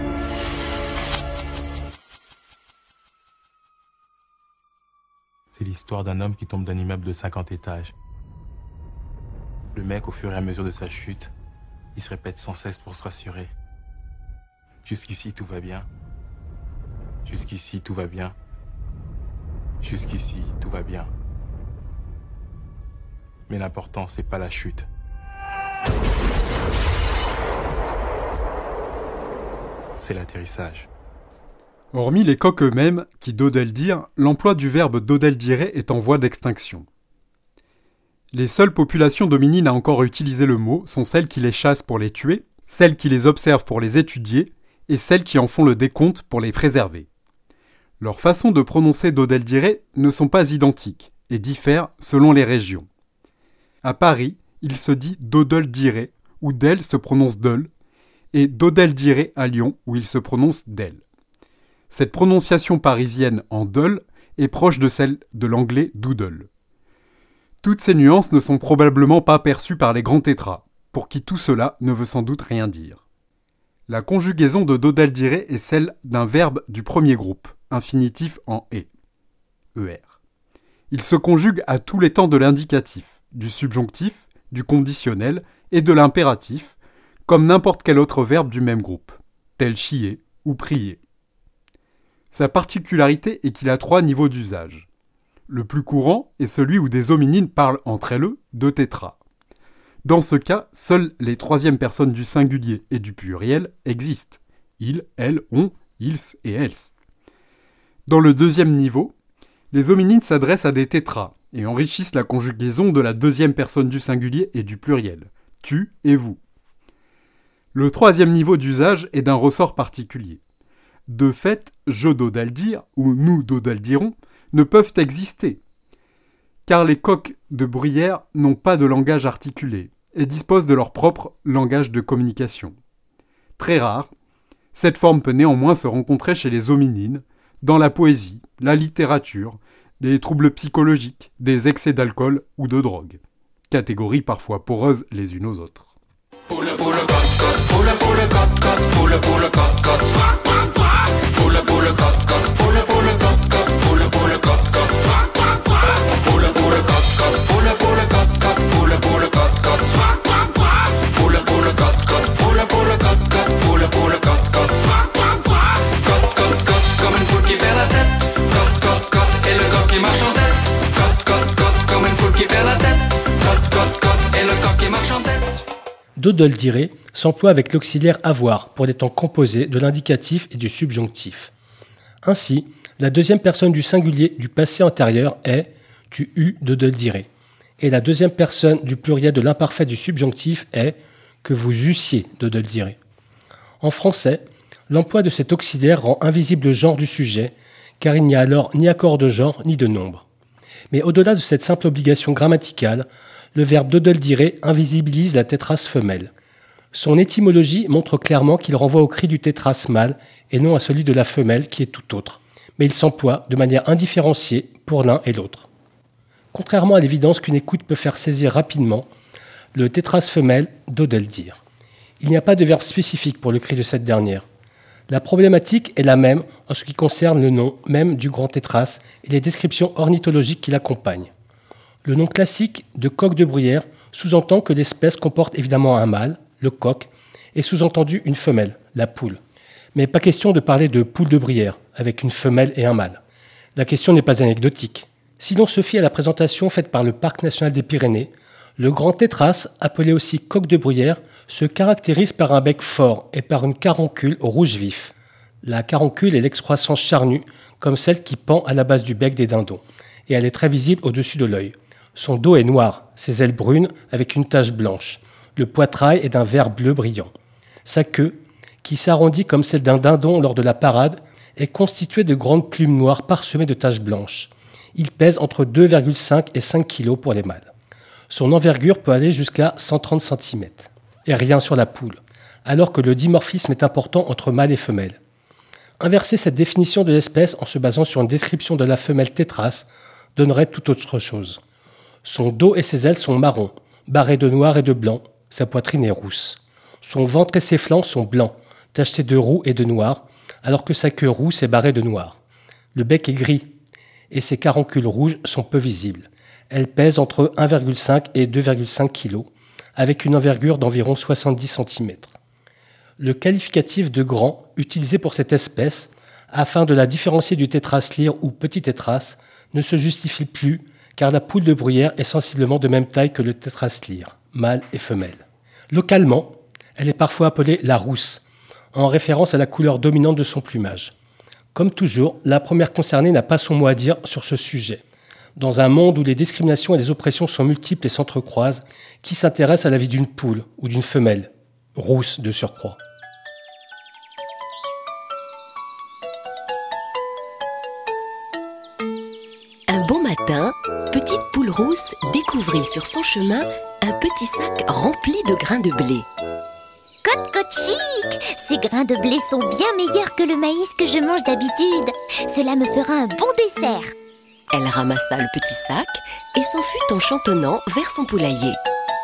[SPEAKER 22] C'est l'histoire d'un homme qui tombe d'un immeuble de cinquante étages. Le mec, au fur et à mesure de sa chute, il se répète sans cesse pour se rassurer. Jusqu'ici, tout va bien. Jusqu'ici, tout va bien. Jusqu'ici, tout va bien. Mais l'important, c'est pas la chute. C'est l'atterrissage.
[SPEAKER 13] Hormis les coqs eux-mêmes, qui dodellent dire, l'emploi du verbe dodel dire est en voie d'extinction. Les seules populations dominines à encore utiliser le mot sont celles qui les chassent pour les tuer, celles qui les observent pour les étudier, et celles qui en font le décompte pour les préserver. Leurs façons de prononcer dodel dire ne sont pas identiques, et diffèrent selon les régions. À Paris, il se dit dodel dire, où del se prononce deul, et dodel dire à Lyon, où il se prononce del. Cette prononciation parisienne en deul est proche de celle de l'anglais doodle. Toutes ces nuances ne sont probablement pas perçues par les grands tétras, pour qui tout cela ne veut sans doute rien dire. La conjugaison de dodel dire est celle d'un verbe du premier groupe, infinitif en « et ». E R. Il se conjugue à tous les temps de l'indicatif, du subjonctif, du conditionnel et de l'impératif, comme n'importe quel autre verbe du même groupe, tel chier ou prier. Sa particularité est qu'il a trois niveaux d'usage. Le plus courant est celui où des hominines parlent entre elles de tétra. Dans ce cas, seules les troisièmes personnes du singulier et du pluriel existent. Il, elle, on, ils et elles. Dans le deuxième niveau, les hominines s'adressent à des tétras et enrichissent la conjugaison de la deuxième personne du singulier et du pluriel, tu et vous. Le troisième niveau d'usage est d'un ressort particulier. De fait, je dodaldir ou nous dodaldirons ne peuvent exister, car les coqs de bruyère n'ont pas de langage articulé et disposent de leur propre langage de communication. Très rare, cette forme peut néanmoins se rencontrer chez les hominines, dans la poésie, la littérature, les troubles psychologiques, des excès d'alcool ou de drogue, catégories parfois poreuses les unes aux autres.
[SPEAKER 17] Poule, poule, cote, cote, poule, poule, cote, cote, poule, poule, cote, cote. Poule, poule, cote, cote, poule, poule, cote, cote, poule, poule, cote, cote. Poule, poule, cote, cote, poule, poule, cote, cote, poule, poule, cote, cote. Poule, poule, cote, cote, poule, poule, cote, cote, poule, poule, cote, cote. Cote, cote, cote, comme une poule qui perd la tête. Cote, cote, cote, et le coq qui marche en tête. Cote, cote, cote, comme une poule qui perd la tête. Cote, cote, cote, et le coq qui marche en tête.
[SPEAKER 12] Dodel s'emploie avec l'auxiliaire avoir pour les temps composés de l'indicatif et du subjonctif. Ainsi, la deuxième personne du singulier du passé antérieur est « tu eus dodel et la deuxième personne du pluriel de l'imparfait du subjonctif est « que vous eussiez dodel ». En français, l'emploi de cet auxiliaire rend invisible le genre du sujet, car il n'y a alors ni accord de genre ni de nombre. Mais au-delà de cette simple obligation grammaticale, le verbe dodel invisibilise la tétrase femelle. Son étymologie montre clairement qu'il renvoie au cri du tétras mâle et non à celui de la femelle qui est tout autre, mais il s'emploie de manière indifférenciée pour l'un et l'autre. Contrairement à l'évidence qu'une écoute peut faire saisir rapidement, le tétras femelle dodel dire. Il n'y a pas de verbe spécifique pour le cri de cette dernière. La problématique est la même en ce qui concerne le nom même du grand tétras et les descriptions ornithologiques qui l'accompagnent. Le nom classique de coq de bruyère sous-entend que l'espèce comporte évidemment un mâle, le coq, et sous-entendu une femelle, la poule. Mais pas question de parler de poule de bruyère, avec une femelle et un mâle. La question n'est pas anecdotique. Si l'on se fie à la présentation faite par le Parc national des Pyrénées, le grand tétras, appelé aussi coq de bruyère, se caractérise par un bec fort et par une caroncule rouge vif. La caroncule est l'excroissance charnue, comme celle qui pend à la base du bec des dindons, et elle est très visible au-dessus de l'œil. Son dos est noir, ses ailes brunes avec une tache blanche. Le poitrail est d'un vert bleu brillant. Sa queue, qui s'arrondit comme celle d'un dindon lors de la parade, est constituée de grandes plumes noires parsemées de taches blanches. Il pèse entre deux virgule cinq et cinq kilos pour les mâles. Son envergure peut aller jusqu'à cent trente centimètres. Et rien sur la poule, alors que le dimorphisme est important entre mâle et femelle. Inverser cette définition de l'espèce en se basant sur une description de la femelle tétras donnerait tout autre chose. Son dos et ses ailes sont marrons, barrés de noir et de blanc, sa poitrine est rousse. Son ventre et ses flancs sont blancs, tachetés de roux et de noir, alors que sa queue rousse est barrée de noir. Le bec est gris, et ses caroncules rouges sont peu visibles. Elle pèse entre un virgule cinq et deux virgule cinq kilos, avec une envergure d'environ soixante-dix centimètres. Le qualificatif de grand, utilisé pour cette espèce, afin de la différencier du tétras lyre ou petit tétras, ne se justifie plus, car la poule de bruyère est sensiblement de même taille que le tétras lyre, mâle et femelle. Localement, elle est parfois appelée la rousse, en référence à la couleur dominante de son plumage. Comme toujours, la première concernée n'a pas son mot à dire sur ce sujet. Dans un monde où les discriminations et les oppressions sont multiples et s'entrecroisent, qui s'intéresse à la vie d'une poule ou d'une femelle, rousse de surcroît?
[SPEAKER 1] Un bon matin, petite poule rousse découvrit sur son chemin un petit sac rempli de grains de blé.
[SPEAKER 5] Cote, cote chic! Ces grains de blé sont bien meilleurs que le maïs que je mange d'habitude. Cela me fera un bon dessert.
[SPEAKER 1] Elle ramassa le petit sac et s'enfuit en chantonnant vers son poulailler.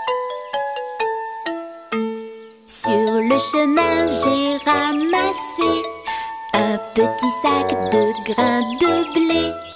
[SPEAKER 5] Sur le chemin, j'ai ramassé un petit sac de grains de blé.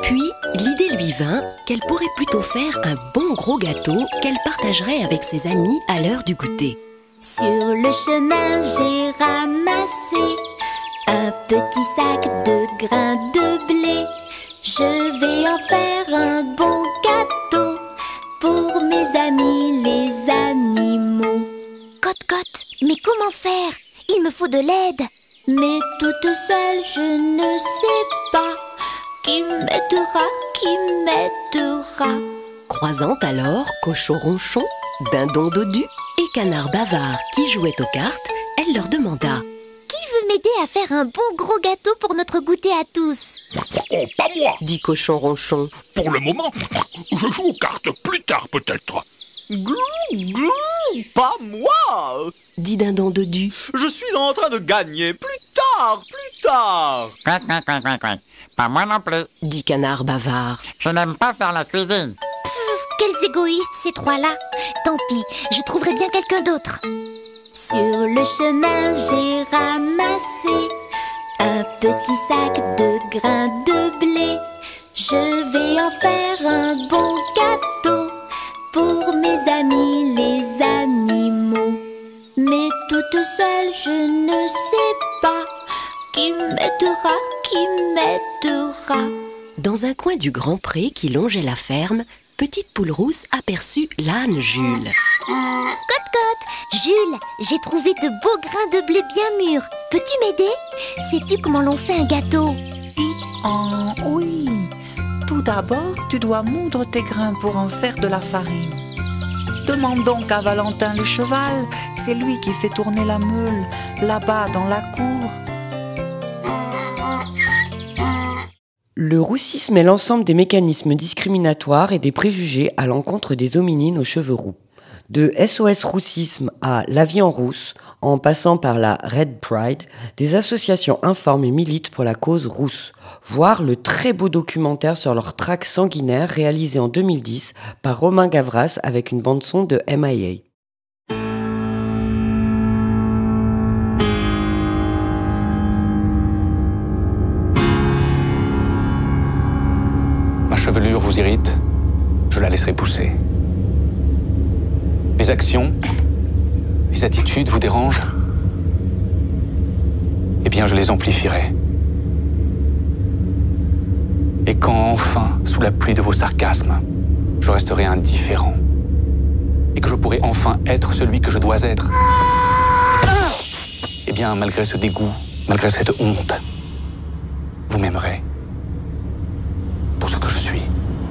[SPEAKER 1] Puis, l'idée lui vint qu'elle pourrait plutôt faire un bon gros gâteau qu'elle partagerait avec ses amis à l'heure du goûter.
[SPEAKER 5] Sur le chemin, j'ai ramassé un petit sac de grains de blé. Je vais en faire un bon gâteau pour mes amis les animaux. Cote-cote, mais comment faire? Il me faut de l'aide. Mais toute seule, je ne sais pas. Qui m'aidera, qui m'aidera?
[SPEAKER 1] Croisant alors Cochon Ronchon, Dindon Dodu et Canard Bavard qui jouaient aux cartes, elle leur demanda:
[SPEAKER 5] Qui veut m'aider à faire un bon gros gâteau pour notre goûter à tous?
[SPEAKER 2] Oh, pas moi!
[SPEAKER 1] Dit Cochon Ronchon.
[SPEAKER 2] Pour le moment, je joue aux cartes, plus tard peut-être.
[SPEAKER 7] Glou, glou, pas moi!
[SPEAKER 1] Dit Dindon Dodu.
[SPEAKER 7] Je suis en train de gagner, plus tard, plus tard!
[SPEAKER 23] Quoi, quoi, quoi, quoi, quoi. Pas moi non plus.
[SPEAKER 1] Dit Canard Bavard.
[SPEAKER 23] Je n'aime pas faire la cuisine.
[SPEAKER 5] Pff, quels égoïstes ces trois-là. Tant pis, je trouverai bien quelqu'un d'autre. Sur le chemin, j'ai ramassé un petit sac de grains de blé. Je vais en faire un bon gâteau pour mes amis les animaux. Mais toute seule, je ne sais pas qui m'aidera, qui m'aidera.
[SPEAKER 1] Dans un coin du grand pré qui longeait la ferme, Petite Poule Rousse aperçut l'âne Jules.
[SPEAKER 5] Cote-cote, Jules, j'ai trouvé de beaux grains de blé bien mûrs. Peux-tu m'aider? Sais-tu comment l'on fait un gâteau?
[SPEAKER 24] Oh, oui. Tout d'abord, tu dois moudre tes grains pour en faire de la farine. Demande donc à Valentin le cheval, c'est lui qui fait tourner la meule, là-bas dans la cour.
[SPEAKER 4] Le roussisme est l'ensemble des mécanismes discriminatoires et des préjugés à l'encontre des hominines aux cheveux roux. De S O S Roussisme à La Vie en Rousse, en passant par la Red Pride, des associations informent et militent pour la cause rousse. Voir le très beau documentaire sur leur traque sanguinaire réalisé en deux mille dix par Romain Gavras avec une bande-son de M I A.
[SPEAKER 25] Ma chevelure vous irrite, je la laisserai pousser. Mes actions, mes attitudes vous dérangent, eh bien je les amplifierai. Et quand enfin, sous la pluie de vos sarcasmes, je resterai indifférent, et que je pourrai enfin être celui que je dois être, eh bien malgré ce dégoût, malgré cette honte, vous m'aimerez pour ce que je suis.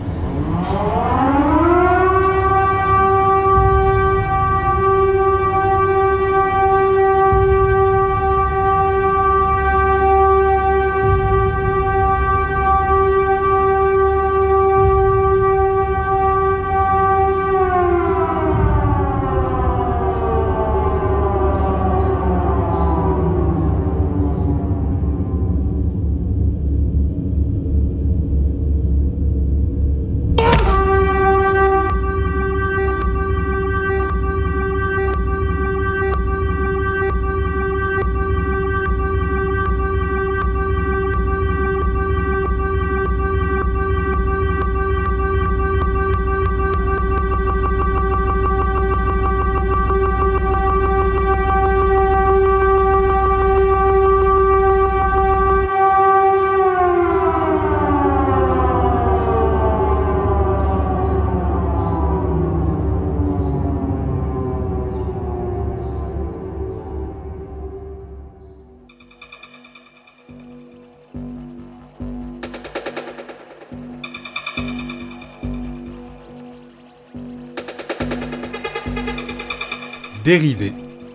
[SPEAKER 13] Dérivés.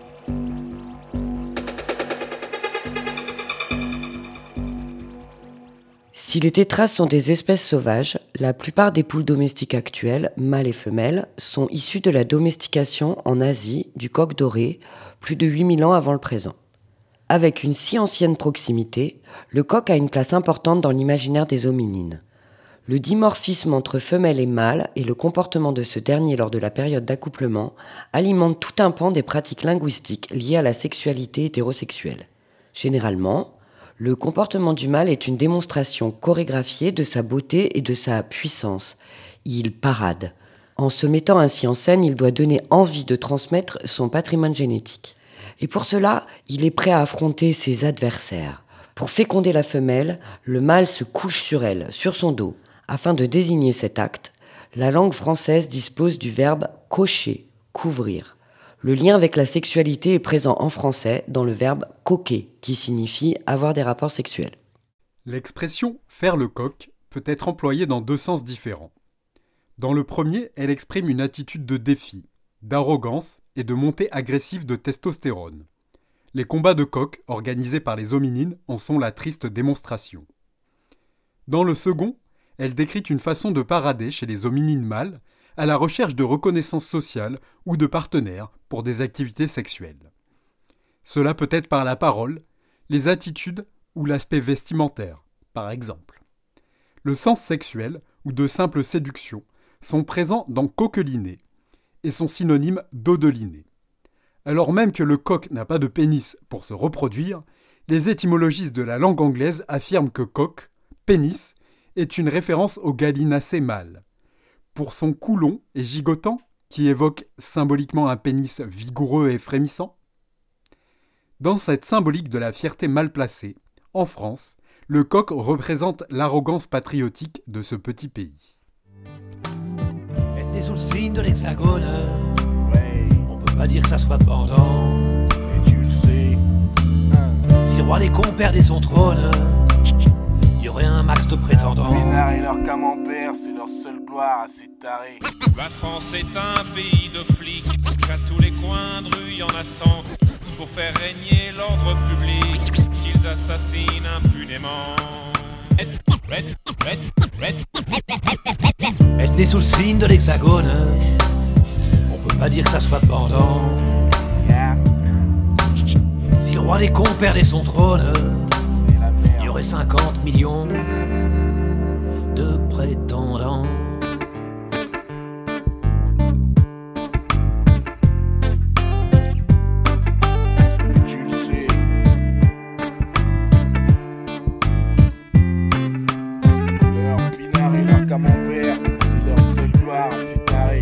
[SPEAKER 4] Si les tétras sont des espèces sauvages, la plupart des poules domestiques actuelles, mâles et femelles, sont issues de la domestication en Asie du coq doré, plus de huit mille ans avant le présent. Avec une si ancienne proximité, le coq a une place importante dans l'imaginaire des hominines. Le dimorphisme entre femelle et mâle et le comportement de ce dernier lors de la période d'accouplement alimentent tout un pan des pratiques linguistiques liées à la sexualité hétérosexuelle. Généralement, Le comportement du mâle est une démonstration chorégraphiée de sa beauté et de sa puissance. Il parade. En se mettant ainsi en scène, il doit donner envie de transmettre son patrimoine génétique. Et pour cela, il est prêt à affronter ses adversaires. Pour féconder la femelle, le mâle se couche sur elle, sur son dos. Afin de désigner cet acte, la langue française dispose du verbe « cocher », couvrir. Le lien avec la sexualité est présent en français dans le verbe « coquer » qui signifie avoir des rapports sexuels.
[SPEAKER 13] L'expression « faire le coq » peut être employée dans deux sens différents. Dans le premier, elle exprime une attitude de défi, d'arrogance et de montée agressive de testostérone. Les combats de coqs organisés par les hominines en sont la triste démonstration. Dans le second, elle décrit une façon de parader chez les hominines mâles à la recherche de reconnaissance sociale ou de partenaires pour des activités sexuelles. Cela peut être par la parole, les attitudes ou l'aspect vestimentaire, par exemple. Le sens sexuel ou de simple séduction sont présents dans coqueliner et sont synonymes d'odeliner. Alors même que le coq n'a pas de pénis pour se reproduire, les étymologistes de la langue anglaise affirment que coq, pénis, est une référence au gallinacé mâle. Pour son cou long et gigotant, qui évoque symboliquement un pénis vigoureux et frémissant. Dans cette symbolique de la fierté mal placée, en France, le coq représente l'arrogance patriotique de ce petit pays.
[SPEAKER 3] Être né sous le signe de l'hexagone, ouais. On peut pas dire que ça soit pendant, et tu le sais. Hein. Si le roi des cons perdait son trône, y aurait un max de prétendants.
[SPEAKER 6] Pénard et leur camembert, c'est leur seule gloire à ces tarés.
[SPEAKER 8] La France est un pays de flics, qu'à tous les coins de rue y en a cent, pour faire régner l'ordre public, qu'ils assassinent impunément.
[SPEAKER 3] Être né sous le signe de l'hexagone, on peut pas dire que ça soit pendant. Yeah. Si le roi des cons perdait son trône, il y aurait cinquante millions de prétendants.
[SPEAKER 6] Tu le sais. Leur pinard et leur camembert, c'est leur seule gloire à ces tarés.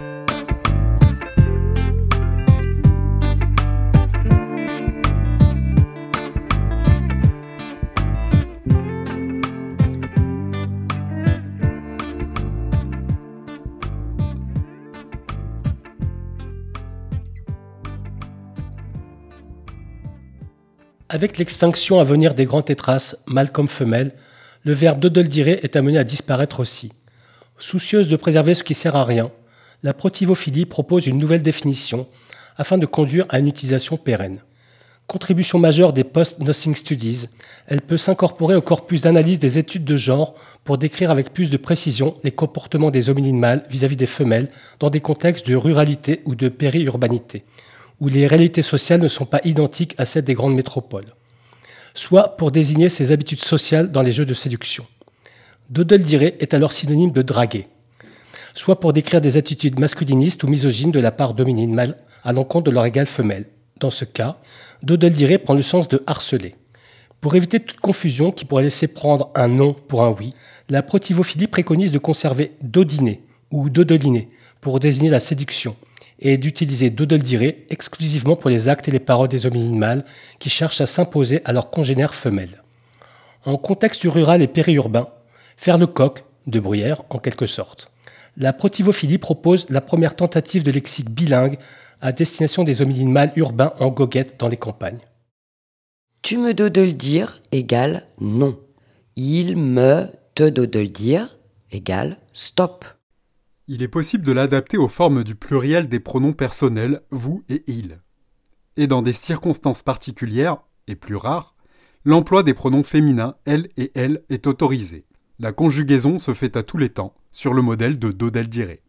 [SPEAKER 12] Avec l'extinction à venir des grands tétras, mâles comme femelles, le verbe dodeldire est amené à disparaître aussi. Soucieuse de préserver ce qui sert à rien, la protivophilie propose une nouvelle définition afin de conduire à une utilisation pérenne. Contribution majeure des post-nosing studies, elle peut s'incorporer au corpus d'analyse des études de genre pour décrire avec plus de précision les comportements des hominines mâles vis-à-vis des femelles dans des contextes de ruralité ou de périurbanité, où les réalités sociales ne sont pas identiques à celles des grandes métropoles, soit pour désigner ses habitudes sociales dans les jeux de séduction. Dodeldire est alors synonyme de draguer, soit pour décrire des attitudes masculinistes ou misogynes de la part d'hominines mâles à l'encontre de leur égale femelle. Dans ce cas, dodeldire prend le sens de harceler. Pour éviter toute confusion qui pourrait laisser prendre un non pour un oui, la protivophilie préconise de conserver dodiner ou dodeliner pour désigner la séduction, et d'utiliser dodeldire exclusivement pour les actes et les paroles des hominines mâles qui cherchent à s'imposer à leurs congénères femelles. En contexte rural et périurbain, faire le coq, de Bruyère en quelque sorte. La protivophilie propose la première tentative de lexique bilingue à destination des hominines mâles urbains en goguette dans les campagnes.
[SPEAKER 4] Tu me dodeldire égale non. Il me te dodeldire égale stop.
[SPEAKER 13] Il est possible de l'adapter aux formes du pluriel des pronoms personnels vous et il. Et dans des circonstances particulières, et plus rares, l'emploi des pronoms féminins elle et elle est autorisé. La conjugaison se fait à tous les temps, sur le modèle de dodeldire.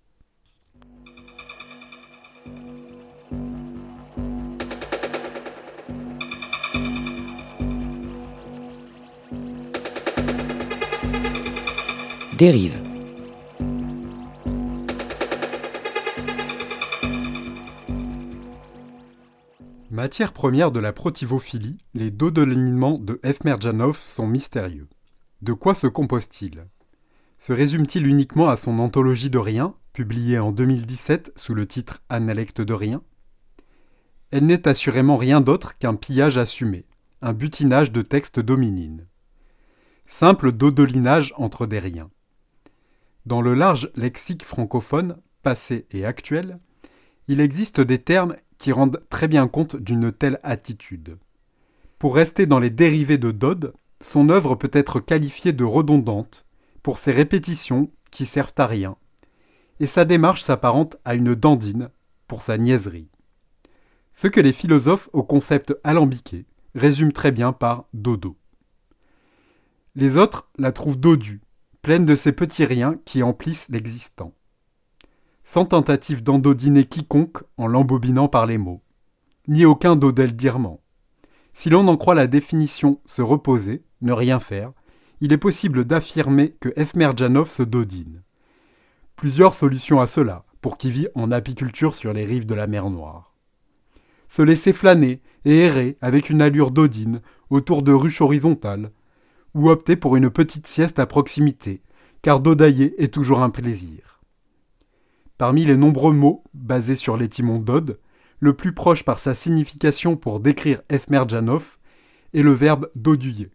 [SPEAKER 4] Dérive.
[SPEAKER 13] Matière première de la protivophilie, les dodolinements de Efmerjanov sont mystérieux. De quoi se composent-ils ? Se résument-ils uniquement à son anthologie de rien, publiée en deux mille dix-sept sous le titre « Analecte de rien » ? Elle n'est assurément rien d'autre qu'un pillage assumé, un butinage de textes dominines. Simple dodelinage entre des riens. Dans le large lexique francophone, passé et actuel, il existe des termes qui rendent très bien compte d'une telle attitude. Pour rester dans les dérivés de Dode, son œuvre peut être qualifiée de redondante, pour ses répétitions qui servent à rien, et sa démarche s'apparente à une dandine, pour sa niaiserie. Ce que les philosophes au concept alambiqué résument très bien par dodo. Les autres la trouvent dodue, pleine de ces petits riens qui emplissent l'existant. Sans tentative d'endodiner quiconque en l'embobinant par les mots, ni aucun dodeldirement. Si l'on en croit la définition se reposer, ne rien faire, il est possible d'affirmer que Efmerjanov se dodine. Plusieurs solutions à cela, pour qui vit en apiculture sur les rives de la mer Noire. Se laisser flâner et errer avec une allure dodine autour de ruches horizontales, ou opter pour une petite sieste à proximité, car dodailler est toujours un plaisir. Parmi les nombreux mots basés sur l'étymon dode, le plus proche par sa signification pour décrire Efmerjanov est le verbe doduyer.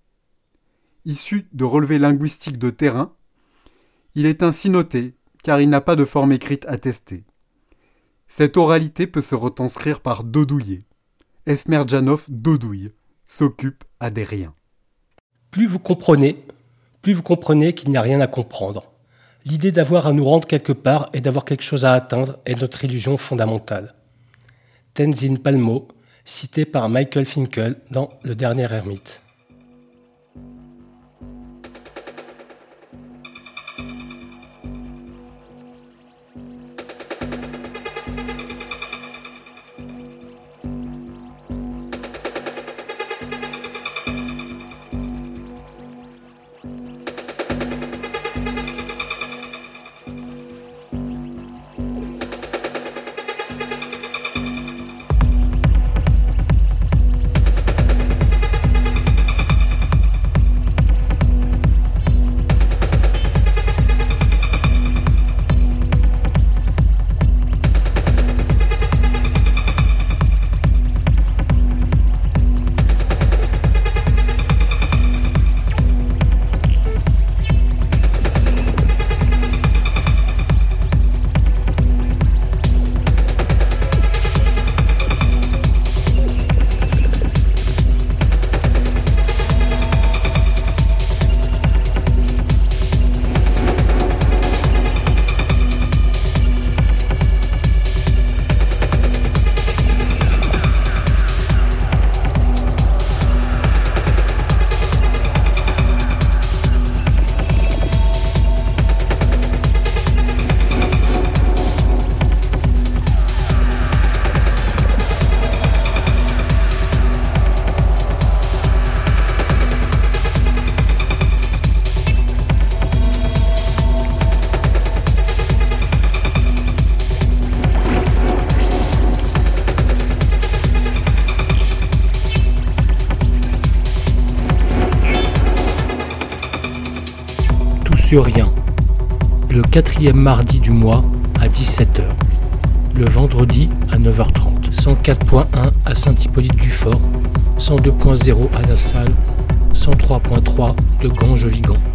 [SPEAKER 13] Issu de relevés linguistiques de terrain, il est ainsi noté car il n'a pas de forme écrite attestée. Cette oralité peut se retranscrire par dodouiller. Efmerjanov dodouille, s'occupe à des riens.
[SPEAKER 12] Plus vous comprenez, plus vous comprenez qu'il n'y a rien à comprendre. L'idée d'avoir à nous rendre quelque part et d'avoir quelque chose à atteindre est notre illusion fondamentale. Tenzin Palmo, cité par Michael Finkel dans Le Dernier Ermite. Rien, le quatrième mardi du mois à dix-sept heures, le vendredi à neuf heures trente, cent quatre point un à Saint-Hippolyte-du-Fort, cent deux point zéro à La Salle, cent trois point trois de Ganges-Vigan.